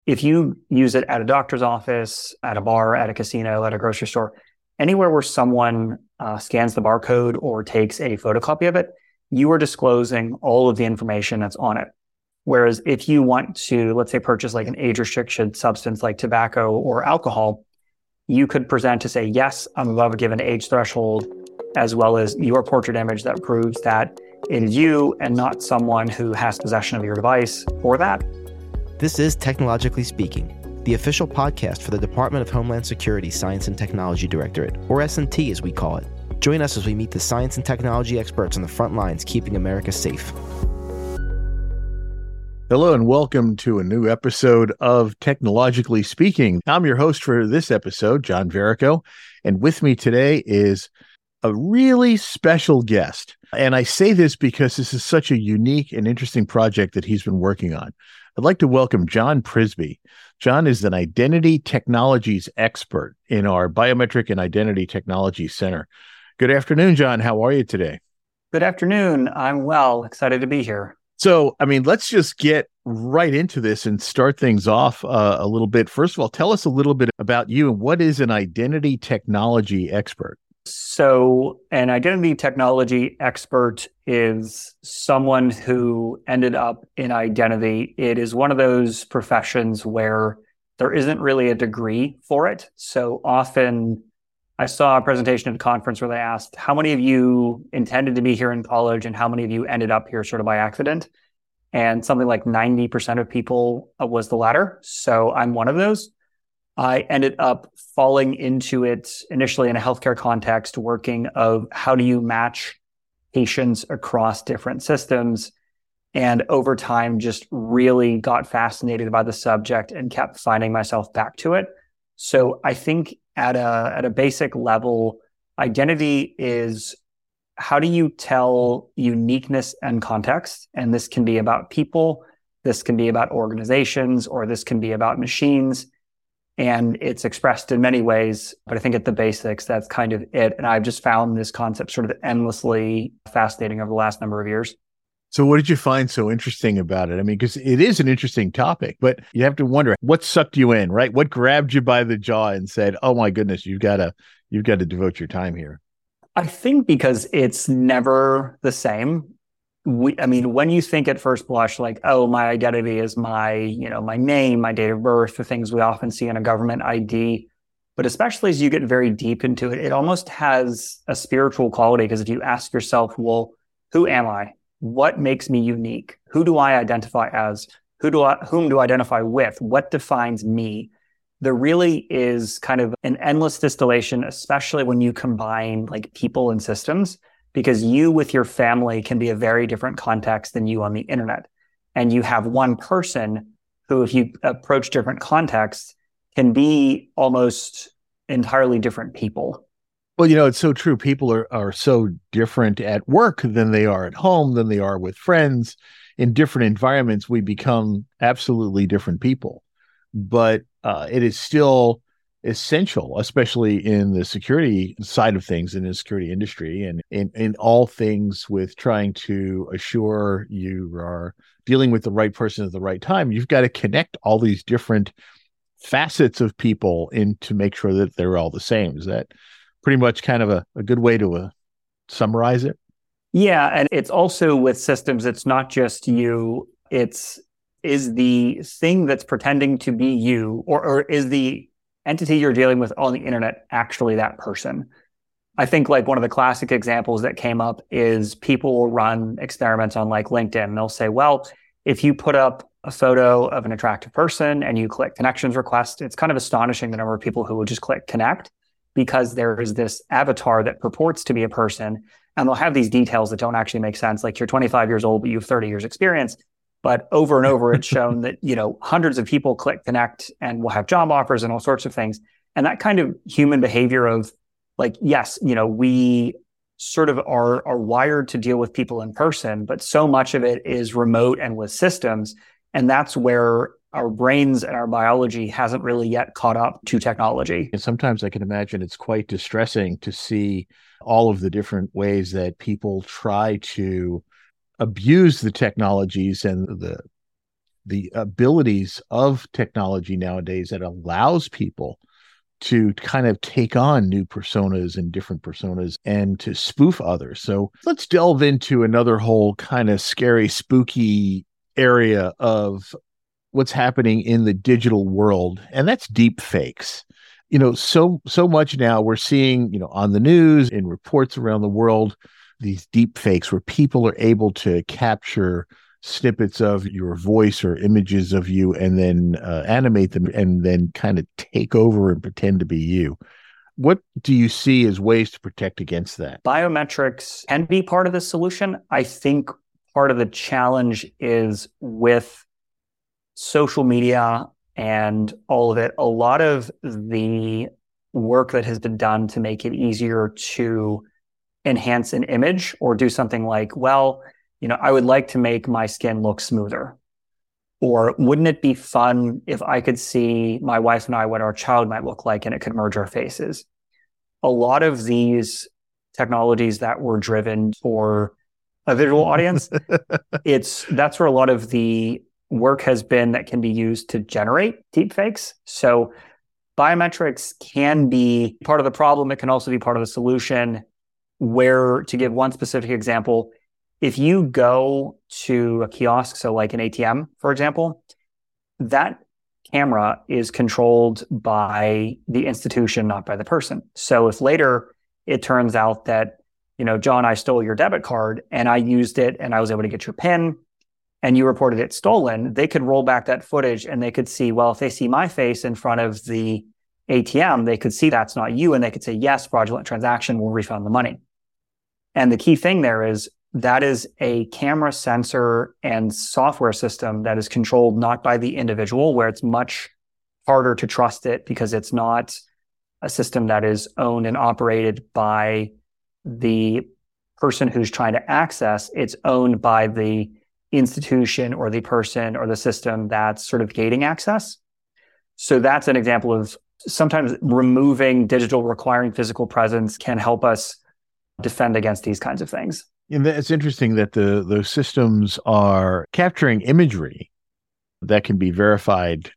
if you use it at a doctor's office, at a bar, at a casino, at a grocery store, anywhere where someone scans the barcode or takes a photocopy of it, you are disclosing all of the information that's on it. Whereas if you want to, let's say, purchase like an age restricted substance like tobacco or alcohol, you could present to say, yes, I'm above a given age threshold, as well as your portrait image that proves that it is you and not someone who has possession of your device or that. This is Technologically Speaking, the official podcast for the Department of Homeland Security Science and Technology Directorate, or S&T as we call it. Join us as we meet the science and technology experts on the front lines keeping America safe. Hello and welcome to a new episode of Technologically Speaking. I'm your host for this episode, John Verrico, and with me today is a really special guest. And I say this because this is such a unique and interesting project that he's been working on. I'd like to welcome John Prisby. John is an identity technologies expert in our Biometric and Identity Technology Center. Good afternoon, John. How are you today? Good afternoon. I'm well, excited to be here. So, let's just get right into this and start things off a little bit. First of all, tell us a little bit about you and what is an identity technology expert? So an identity technology expert is someone who ended up in identity. It is one of those professions where there isn't really a degree for it. So often I saw a presentation at a conference where they asked, how many of you intended to be here in college and how many of you ended up here sort of by accident? And something like 90% of people was the latter. So I'm one of those. I ended up falling into it initially in a healthcare context, working of how do you match patients across different systems. And over time, just really got fascinated by the subject and kept finding myself back to it. So I think at a basic level, identity is how do you tell uniqueness and context? And this can be about people, this can be about organizations, or this can be about machines. And it's expressed in many ways, but I think at the basics, that's kind of it. And I've just found this concept sort of endlessly fascinating over the last number of years. So what did you find so interesting about it? Because it is an interesting topic, but you have to wonder what sucked you in, right? What grabbed you by the jaw and said, oh my goodness, you've got to devote your time here. I think because it's never the same. When you think at first blush, like, oh, my identity is my name, my date of birth, the things we often see in a government ID. But especially as you get very deep into it, it almost has a spiritual quality. Because if you ask yourself, well, who am I? What makes me unique? Who do I identify as? Whom do I identify with? What defines me? There really is kind of an endless distillation, especially when you combine like people and systems, because you with your family can be a very different context than you on the internet. And you have one person who, if you approach different contexts, can be almost entirely different people. Well, it's so true. People are so different at work than they are at home, than they are with friends. In different environments, we become absolutely different people. But it is still essential, especially in the security side of things, in the security industry, and in all things with trying to assure you are dealing with the right person at the right time. You've got to connect all these different facets of people in to make sure that they're all the same. Is that pretty much kind of a good way to summarize it? Yeah. And it's also with systems, it's not just you. Is the thing that's pretending to be you, or is the entity you're dealing with on the internet actually that person? I think like one of the classic examples that came up is people will run experiments on like LinkedIn. And they'll say, well, if you put up a photo of an attractive person and you click connections request, it's kind of astonishing the number of people who will just click connect, because there is this avatar that purports to be a person, and they'll have these details that don't actually make sense. Like you're 25 years old, but you have 30 years experience. But over and over, it's shown that, hundreds of people click connect and will have job offers and all sorts of things. And that kind of human behavior of like, yes, we sort of are wired to deal with people in person, but so much of it is remote and with systems. And that's where our brains and our biology hasn't really yet caught up to technology. And sometimes I can imagine it's quite distressing to see all of the different ways that people try to abuse the technologies and the the abilities of technology nowadays that allows people to kind of take on new personas and different personas and to spoof others. So let's delve into another whole kind of scary, spooky area of what's happening in the digital world, and that's deep fakes. So much now we're seeing, on the news, in reports around the world, these deep fakes where people are able to capture snippets of your voice or images of you and then animate them and then kind of take over and pretend to be you. What do you see as ways to protect against that? Biometrics can be part of the solution. I think part of the challenge is with social media and all of it. A lot of the work that has been done to make it easier to enhance an image or do something like, I would like to make my skin look smoother. Or wouldn't it be fun if I could see my wife and I what our child might look like and it could merge our faces? A lot of these technologies that were driven for a visual audience, that's where a lot of the work has been that can be used to generate deepfakes. So biometrics can be part of the problem. It can also be part of the solution, where, to give one specific example, if you go to a kiosk, so like an ATM, for example, that camera is controlled by the institution, not by the person. So if later it turns out that, John, I stole your debit card and I used it and I was able to get your PIN and you reported it stolen, they could roll back that footage and they could see, if they see my face in front of the ATM, they could see that's not you. And they could say, yes, fraudulent transaction, we'll refund the money. And the key thing there is that is a camera sensor and software system that is controlled not by the individual, where it's much harder to trust it because it's not a system that is owned and operated by the person who's trying to access. It's owned by the institution or the person or the system that's sort of gating access. So that's an example of sometimes removing digital, requiring physical presence can help us defend against these kinds of things. And it's interesting that those systems are capturing imagery that can be verified,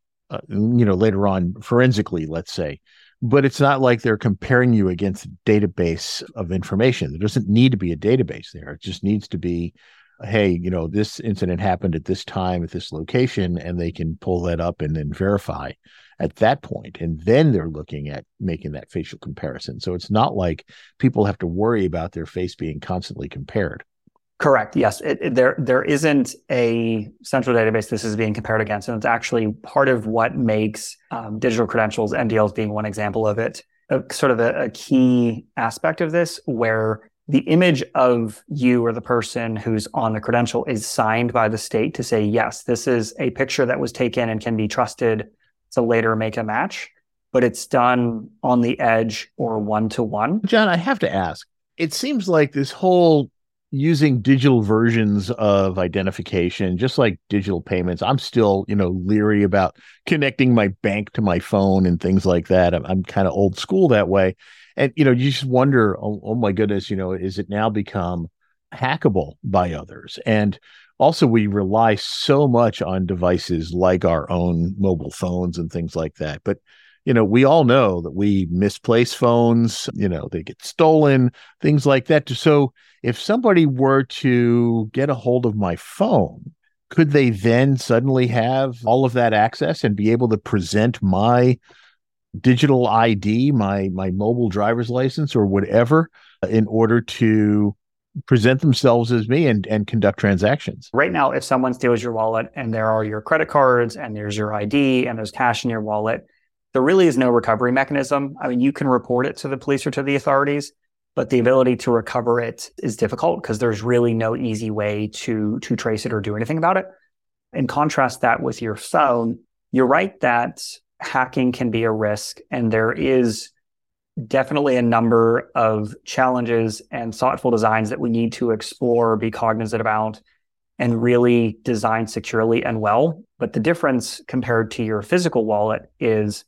later on forensically, let's say. But it's not like they're comparing you against a database of information. There doesn't need to be a database there. It just needs to be, hey, this incident happened at this time at this location, and they can pull that up and then verify at that point. And then they're looking at making that facial comparison. So it's not like people have to worry about their face being constantly compared. Correct. Yes. There isn't a central database this is being compared against. And it's actually part of what makes digital credentials, NDLs being one example of it, sort of a key aspect of this, where the image of you or the person who's on the credential is signed by the state to say, yes, this is a picture that was taken and can be trusted to later make a match, but it's done on the edge or one-to-one. John, I have to ask, it seems like this whole using digital versions of identification, just like digital payments, I'm still, leery about connecting my bank to my phone and things like that. I'm kind of old school that way. And, you just wonder, oh my goodness, is it now become hackable by others? And also, we rely so much on devices like our own mobile phones and things like that. But, we all know that we misplace phones, they get stolen, things like that. So if somebody were to get a hold of my phone, could they then suddenly have all of that access and be able to present my digital ID, my mobile driver's license or whatever, in order to present themselves as me and conduct transactions? Right now, if someone steals your wallet and there are your credit cards and there's your ID and there's cash in your wallet, there really is no recovery mechanism. I mean, you can report it to the police or to the authorities, but the ability to recover it is difficult because there's really no easy way to trace it or do anything about it. In contrast that with your phone, you're right that hacking can be a risk, and there is definitely a number of challenges and thoughtful designs that we need to explore, be cognizant about, and really design securely and well. But the difference compared to your physical wallet is,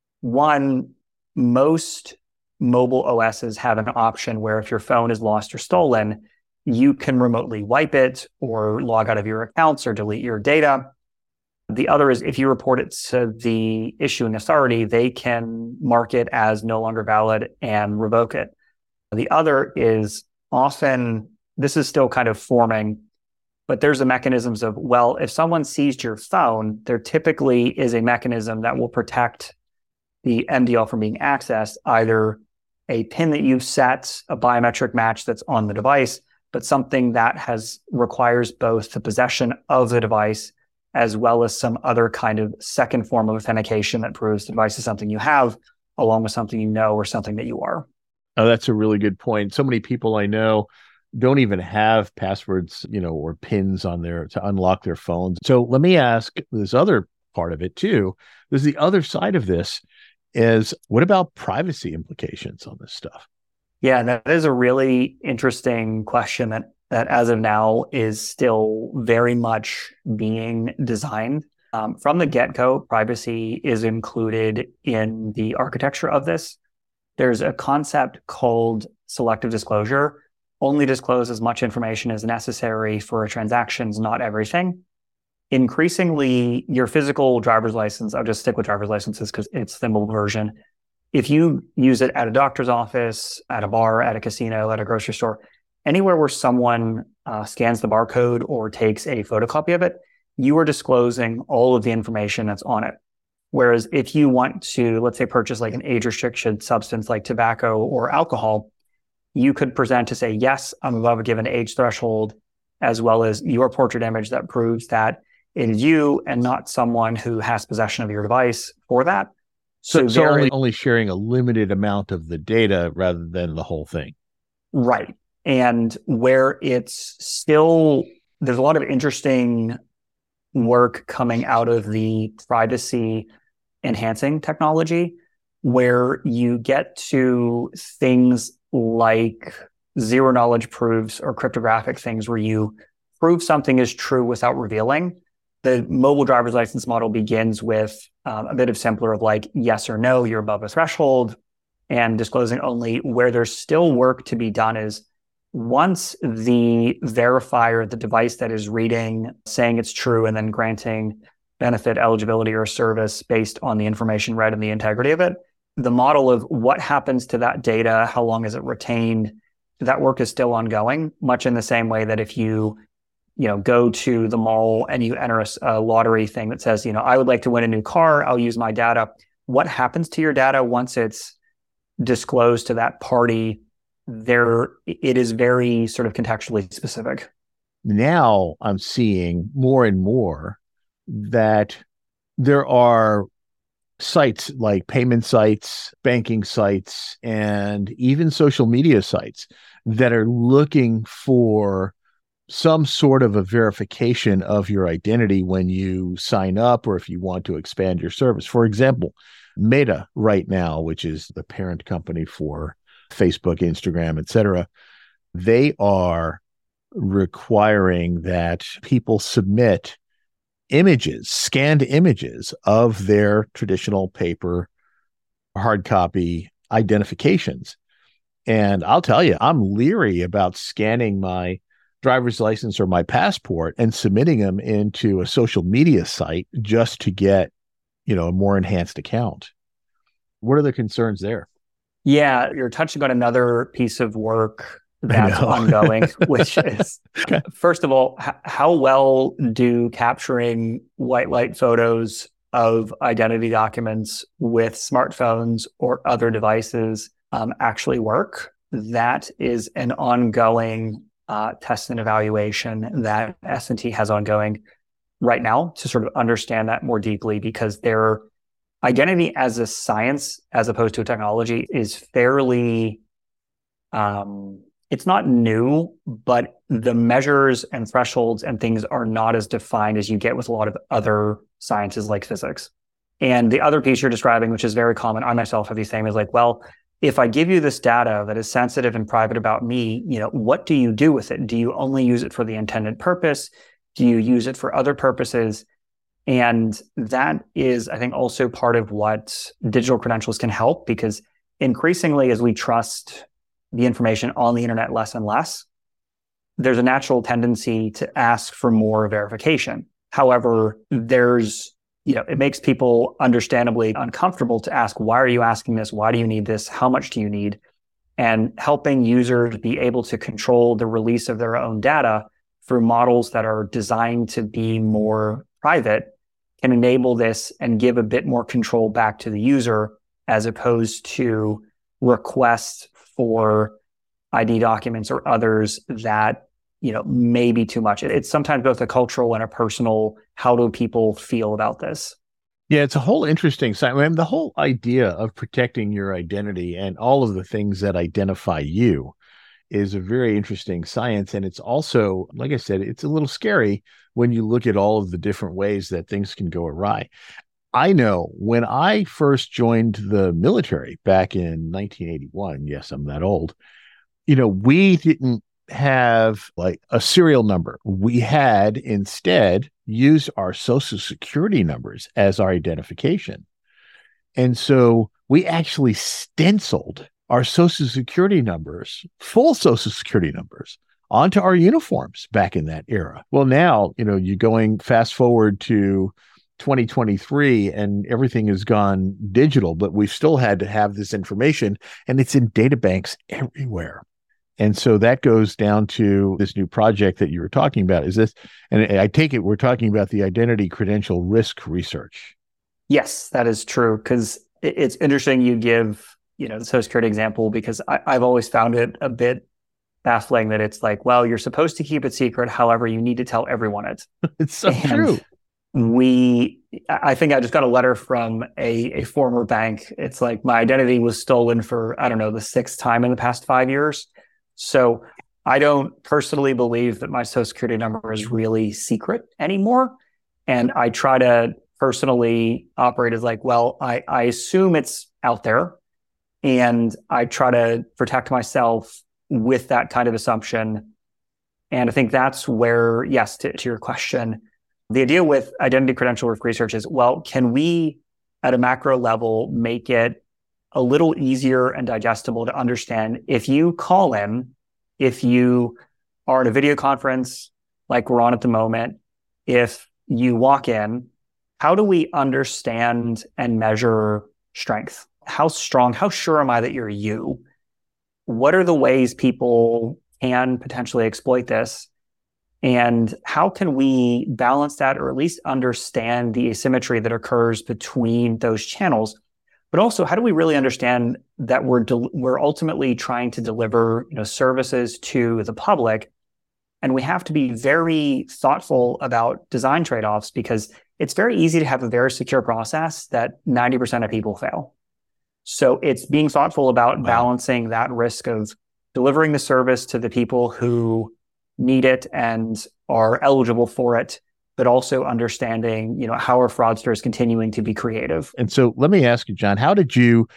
one, most mobile OSs have an option where if your phone is lost or stolen, you can remotely wipe it or log out of your accounts or delete your data. The other is if you report it to the issuing authority, they can mark it as no longer valid and revoke it. The other is often, this is still kind of forming, but there's the mechanisms of, well, if someone seized your phone, there typically is a mechanism that will protect the MDL from being accessed, either a PIN that you've set, a biometric match that's on the device, but something that requires both the possession of the device as well as some other kind of second form of authentication that proves the device is something you have, along with something you know or something that you are. Oh, that's a really good point. So many people I know don't even have passwords, or PINs on there to unlock their phones. So let me ask this other part of it too. There's the other side of this is, what about privacy implications on this stuff? Yeah, that is a really interesting question that as of now is still very much being designed. From the get-go, privacy is included in the architecture of this. There's a concept called selective disclosure. Only disclose as much information as necessary for transactions, not everything. Increasingly, your physical driver's license, I'll just stick with driver's licenses because it's the mobile version. If you use it at a doctor's office, at a bar, at a casino, at a grocery store, anywhere where someone scans the barcode or takes a photocopy of it, you are disclosing all of the information that's on it. Whereas if you want to, let's say, purchase like an age-restricted substance like tobacco or alcohol, you could present to say, yes, I'm above a given age threshold, as well as your portrait image that proves that it is you and not someone who has possession of your device for that. So only sharing a limited amount of the data rather than the whole thing. Right. And where it's still, there's a lot of interesting work coming out of the privacy enhancing technology, where you get to things like zero knowledge proofs or cryptographic things where you prove something is true without revealing. The mobile driver's license model begins with a bit of simpler of like, yes or no, you're above a threshold, and disclosing only. Where there's still work to be done is once the verifier, the device that is reading, saying it's true and then granting benefit, eligibility, or service based on the information read and the integrity of it, the model of what happens to that data, how long is it retained, that work is still ongoing, much in the same way that if you go to the mall and you enter a lottery thing that says, I would like to win a new car, I'll use my data. What happens to your data once it's disclosed to that party? It is very sort of contextually specific. Now I'm seeing more and more that there are sites like payment sites, banking sites, and even social media sites that are looking for some sort of a verification of your identity when you sign up or if you want to expand your service. For example, Meta right now, which is the parent company for Facebook, Instagram, etc., they are requiring that people submit images, scanned images of their traditional paper, hard copy identifications. And I'll tell you, I'm leery about scanning my driver's license or my passport and submitting them into a social media site just to get, a more enhanced account. What are the concerns there? Yeah, you're touching on another piece of work that's ongoing, which is, first of all, how well do capturing white light photos of identity documents with smartphones or other devices actually work? That is an ongoing test and evaluation that S&T has ongoing right now to sort of understand that more deeply, because their identity as a science, as opposed to a technology, is fairly, it's not new, but the measures and thresholds and things are not as defined as you get with a lot of other sciences like physics. And the other piece you're describing, which is very common, I myself have these things, is like, well, if I give you this data that is sensitive and private about me, what do you do with it? Do you only use it for the intended purpose? Do you use it for other purposes? And that is, I think, also part of what digital credentials can help, because increasingly, as we trust the information on the internet less and less, there's a natural tendency to ask for more verification. However, it makes people understandably uncomfortable to ask, why are you asking this? Why do you need this? How much do you need? And helping users be able to control the release of their own data through models that are designed to be more private can enable this and give a bit more control back to the user, as opposed to requests for ID documents or others that may be too much. It's sometimes both a cultural and a personal, how do people feel about this? Yeah, it's a whole interesting side. I mean, the whole idea of protecting your identity and all of the things that identify you is a very interesting science. And it's also, like I said, it's a little scary when you look at all of the different ways that things can go awry. I know when I first joined the military back in 1981, yes, I'm that old, we didn't have like a serial number. We had instead used our social security numbers as our identification. And so we actually stenciled our social security numbers, full social security numbers, onto our uniforms back in that era. Well, now, you're going fast forward to 2023 and everything has gone digital, but we've still had to have this information and it's in data banks everywhere. And so that goes down to this new project that you were talking about. Is this, and I take it we're talking about the identity credential risk research. Yes, that is true. Because it's interesting you give, the Social Security example, because I've always found it a bit baffling that it's like, well, you're supposed to keep it secret. However, you need to tell everyone it. It's so true. I think I just got a letter from a former bank. It's like my identity was stolen for, I don't know, the 6th time in the past 5 years. So I don't personally believe that my Social Security number is really secret anymore. And I try to personally operate as like, well, I assume it's out there. And I try to protect myself with that kind of assumption. And I think that's where, yes, to your question, the idea with identity credential risk research is, well, can we at a macro level make it a little easier and digestible to understand if you call in, if you are at a video conference like we're on at the moment, if you walk in, how do we understand and measure strength? How strong, how sure am I that you're you? What are the ways people can potentially exploit this? And how can we balance that, or at least understand the asymmetry that occurs between those channels? But also, how do we really understand that we're ultimately trying to deliver services to the public, and we have to be very thoughtful about design trade-offs, because it's very easy to have a very secure process that 90% of people fail. So it's being thoughtful about balancing that risk of delivering the service to the people who need it and are eligible for it, but also understanding, how are fraudsters continuing to be creative. And so let me ask you, John, how did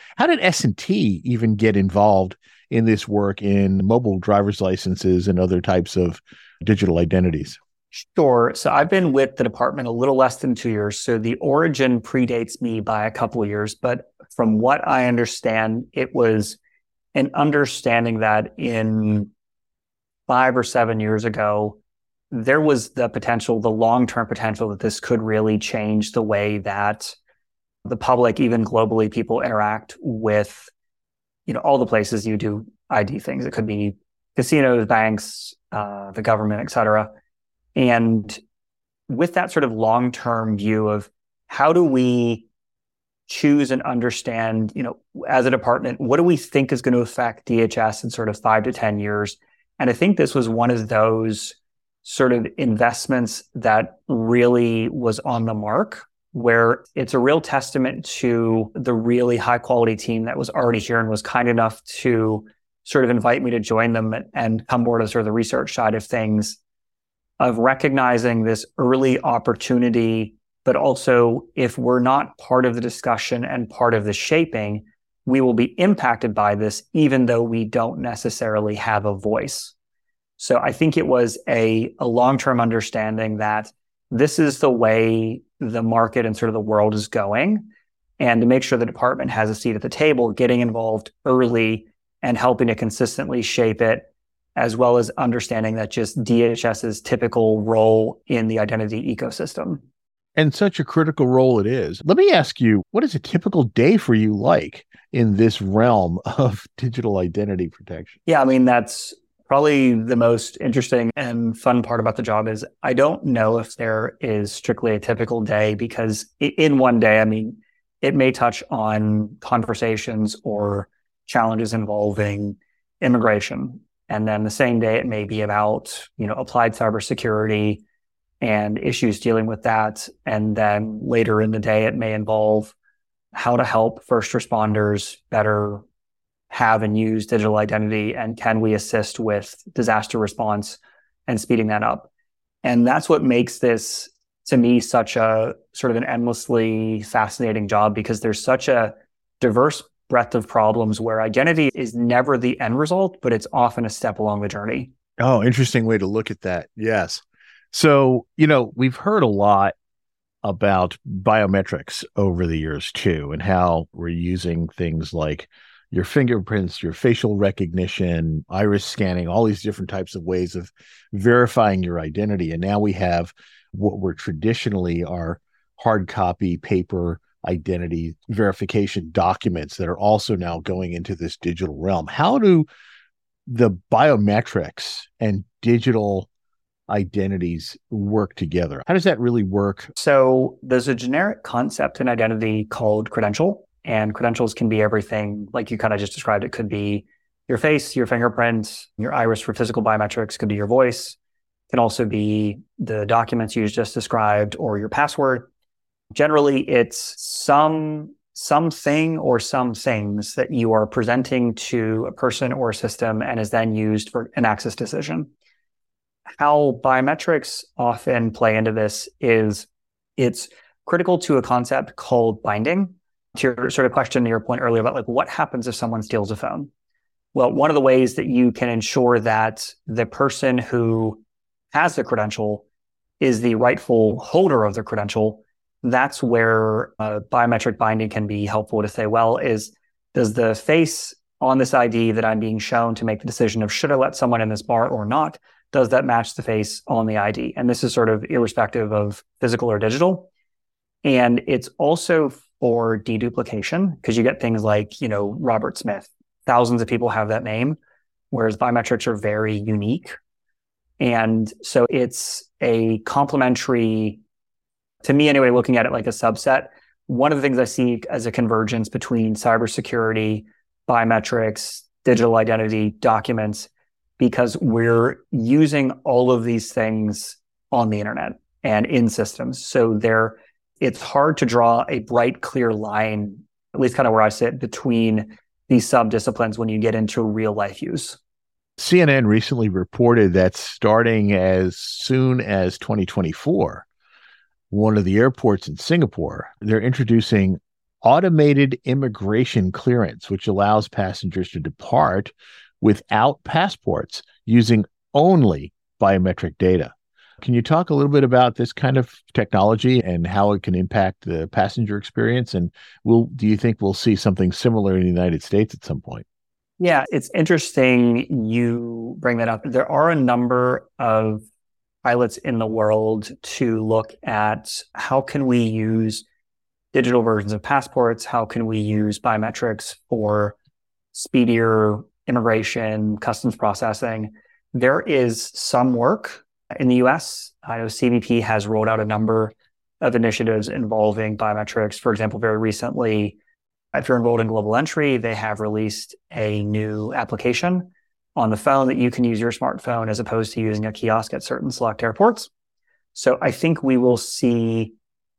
S&T even get involved in this work in mobile driver's licenses and other types of digital identities? Sure. So I've been with the department a little less than 2 years. So the origin predates me by a couple of years. But from what I understand, it was an understanding that in 5 or 7 years ago, there was the long-term potential that this could really change the way that the public, even globally, people interact with, all the places you do ID things. It could be casinos, banks, the government, et cetera. And with that sort of long-term view of how do we choose and understand, as a department, what do we think is going to affect DHS in sort of 5 to 10 years? And I think this was one of those sort of investments that really was on the mark, where it's a real testament to the really high quality team that was already here and was kind enough to sort of invite me to join them and come board as sort of the research side of things, of recognizing this early opportunity, but also if we're not part of the discussion and part of the shaping, we will be impacted by this, even though we don't necessarily have a voice. So I think it was a long-term understanding that this is the way the market and sort of the world is going, and to make sure the department has a seat at the table, getting involved early and helping to consistently shape it as well as understanding that just DHS's typical role in the identity ecosystem. And such a critical role it is. Let me ask you, what is a typical day for you like in this realm of digital identity protection? Yeah, I mean, that's probably the most interesting and fun part about the job is I don't know if there is strictly a typical day, because in one day, I mean, it may touch on conversations or challenges involving immigration. And then the same day, it may be about, applied cybersecurity and issues dealing with that. And then later in the day, it may involve how to help first responders better have and use digital identity, and can we assist with disaster response and speeding that up. And that's what makes this, to me, such a sort of an endlessly fascinating job, because there's such a diverse breadth of problems where identity is never the end result, but it's often a step along the journey. Oh, interesting way to look at that. Yes. So, we've heard a lot about biometrics over the years too, and how we're using things like your fingerprints, your facial recognition, iris scanning, all these different types of ways of verifying your identity. And now we have what were traditionally our hard copy paper identity verification documents that are also now going into this digital realm. How do the biometrics and digital identities work together? How does that really work? So there's a generic concept in identity called credential, and credentials can be everything like you kind of just described. It could be your face, your fingerprints, your iris for physical biometrics, could be your voice, it can also be the documents you just described, or your password. Generally, it's something or some things that you are presenting to a person or a system and is then used for an access decision. How biometrics often play into this is it's critical to a concept called binding. To your sort of question, to your point earlier about like what happens if someone steals a phone? Well, one of the ways that you can ensure that the person who has the credential is the rightful holder of the credential, that's where biometric binding can be helpful to say, well, does the face on this ID that I'm being shown to make the decision of should I let someone in this bar or not, does that match the face on the ID? And this is sort of irrespective of physical or digital. And it's also for deduplication, because you get things like, Robert Smith. Thousands of people have that name, whereas biometrics are very unique. And so it's a complementary, to me anyway, looking at it like a subset. One of the things I see as a convergence between cybersecurity, biometrics, digital identity, documents, because we're using all of these things on the internet and in systems. So it's hard to draw a bright, clear line, at least kind of where I sit, between these sub-disciplines when you get into real life use. CNN recently reported that starting as soon as 2024, one of the airports in Singapore, they're introducing automated immigration clearance, which allows passengers to depart without passports using only biometric data. Can you talk a little bit about this kind of technology and how it can impact the passenger experience? And do you think we'll see something similar in the United States at some point? Yeah, it's interesting you bring that up. There are a number of pilots in the world to look at how can we use digital versions of passports? How can we use biometrics for speedier immigration, customs processing? There is some work in the US. I know CBP has rolled out a number of initiatives involving biometrics. For example, very recently, if you're enrolled in Global Entry, they have released a new application on the phone that you can use your smartphone as opposed to using a kiosk at certain select airports. So I think we will see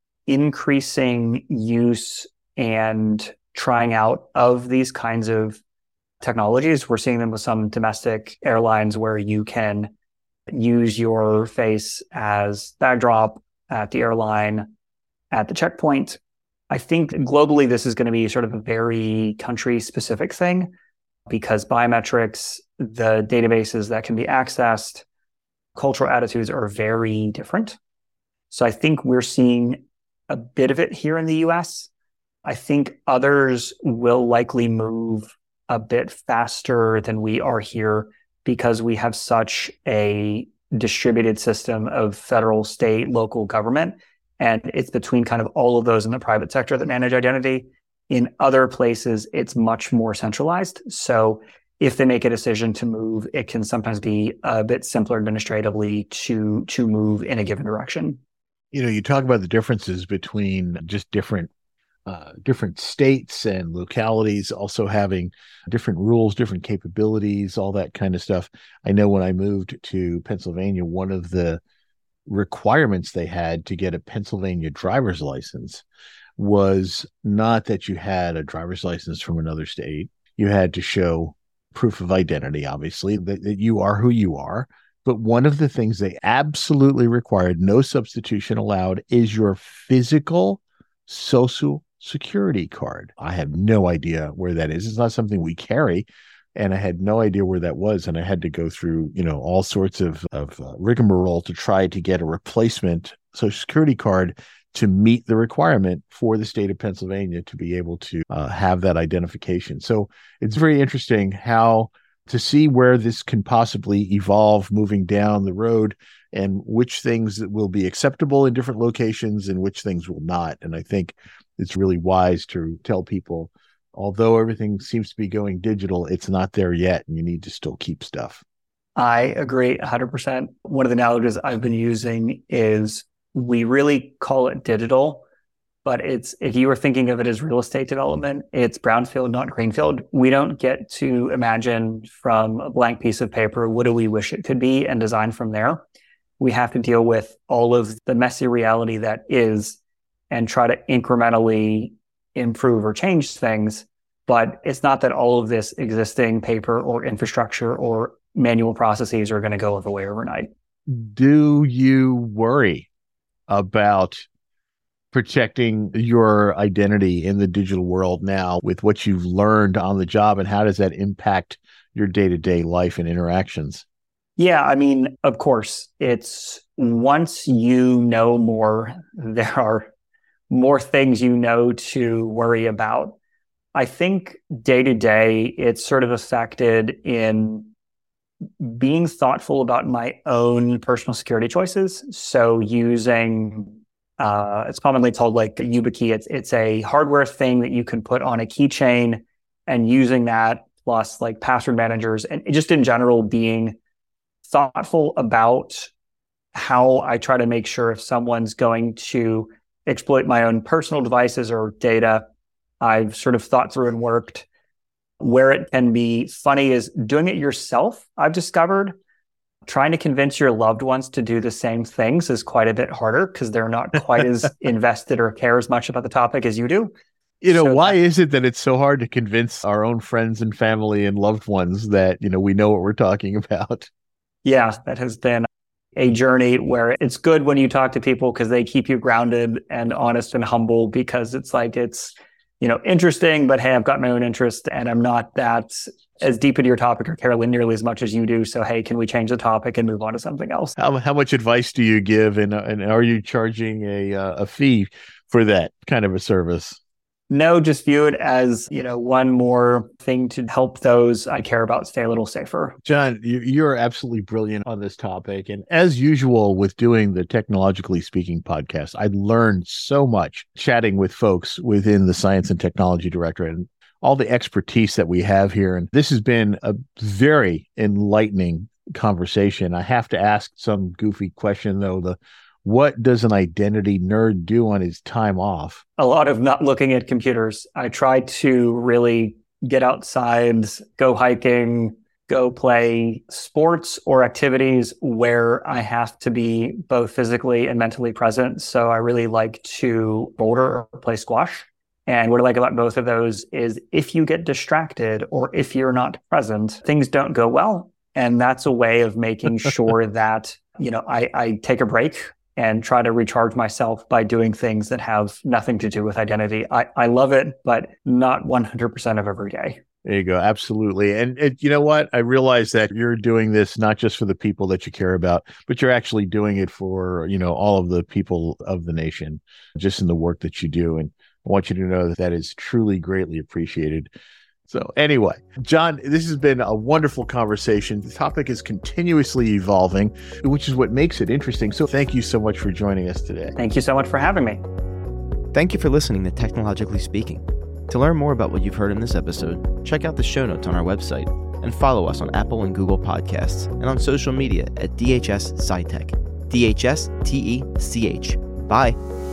increasing use and trying out of these kinds of technologies. We're seeing them with some domestic airlines where you can use your face as bag drop at the airline, at the checkpoint. I think globally, this is going to be sort of a very country specific thing because biometrics, the databases that can be accessed, cultural attitudes are very different. So I think we're seeing a bit of it here in the US. I think others will likely move a bit faster than we are here because we have such a distributed system of federal, state, local government. And it's between kind of all of those in the private sector that manage identity. In other places, it's much more centralized. So if they make a decision to move, it can sometimes be a bit simpler administratively to move in a given direction. You talk about the differences between just different states and localities also having different rules, different capabilities, all that kind of stuff. I know when I moved to Pennsylvania, one of the requirements they had to get a Pennsylvania driver's license was not that you had a driver's license from another state. You had to show proof of identity, obviously, that you are who you are. But one of the things they absolutely required, no substitution allowed, is your physical social security card. I have no idea where that is. It's not something we carry. And I had no idea where that was. And I had to go through, all sorts of rigmarole to try to get a replacement social security card to meet the requirement for the state of Pennsylvania to be able to have that identification. So it's very interesting how to see where this can possibly evolve moving down the road and which things will be acceptable in different locations and which things will not. And I think it's really wise to tell people, although everything seems to be going digital, it's not there yet, and you need to still keep stuff. I agree 100%. One of the analogies I've been using is we really call it digital, but if you were thinking of it as real estate development, it's brownfield, not greenfield. We don't get to imagine from a blank piece of paper, what do we wish it could be, and design from there. We have to deal with all of the messy reality that is and try to incrementally improve or change things. But it's not that all of this existing paper or infrastructure or manual processes are going to go away overnight. Do you worry about protecting your identity in the digital world now with what you've learned on the job, and how does that impact your day-to-day life and interactions? Yeah, I mean, of course, it's once you know more, there are more things to worry about. I think day to day, it's sort of affected in being thoughtful about my own personal security choices. So using, it's commonly called like YubiKey. It's a hardware thing that you can put on a keychain, and using that plus like password managers and just in general being thoughtful about how I try to make sure if someone's going to exploit my own personal devices or data, I've sort of thought through and worked. Where it can be funny is doing it yourself. I've discovered trying to convince your loved ones to do the same things is quite a bit harder because they're not quite as invested or care as much about the topic as you do. Why is it that it's so hard to convince our own friends and family and loved ones that, we know what we're talking about? Yeah, that has been a journey where it's good when you talk to people because they keep you grounded and honest and humble, because it's like, it's, interesting, but hey, I've got my own interest and I'm not that as deep into your topic or care nearly as much as you do. So, hey, can we change the topic and move on to something else? How much advice do you give, and are you charging a fee for that kind of a service? No, just view it as, one more thing to help those I care about stay a little safer. John, you're absolutely brilliant on this topic. And as usual with doing the Technologically Speaking podcast, I learned so much chatting with folks within the Science and Technology Directorate and all the expertise that we have here. And this has been a very enlightening conversation. I have to ask some goofy question, though. What does an identity nerd do on his time off? A lot of not looking at computers. I try to really get outside, go hiking, go play sports or activities where I have to be both physically and mentally present. So I really like to boulder or play squash. And what I like about both of those is if you get distracted or if you're not present, things don't go well. And that's a way of making sure that, I take a break and try to recharge myself by doing things that have nothing to do with identity. I love it, but not 100% of every day. There you go. Absolutely. And you know what? I realize that you're doing this not just for the people that you care about, but you're actually doing it for, all of the people of the nation, just in the work that you do. And I want you to know that is truly greatly appreciated. So anyway, John, this has been a wonderful conversation. The topic is continuously evolving, which is what makes it interesting. So thank you so much for joining us today. Thank you so much for having me. Thank you for listening to Technologically Speaking. To learn more about what you've heard in this episode, check out the show notes on our website and follow us on Apple and Google Podcasts and on social media at DHS SciTech. DHS TECH. Bye.